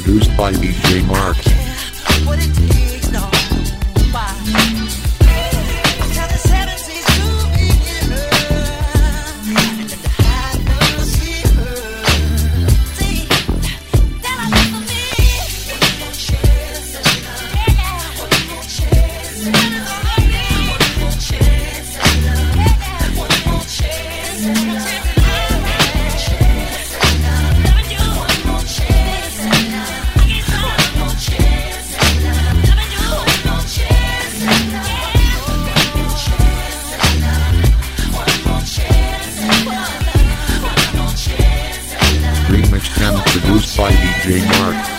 produced by DJ Mark. What it takes, no. Why? Tell the 70s to be her, and then to have her see her. See, that I love for me. One more chance at love. Yeah. One more chance at love. One more chance at love. Yeah. One more chance at love. Remixed and produced by DJ Mark.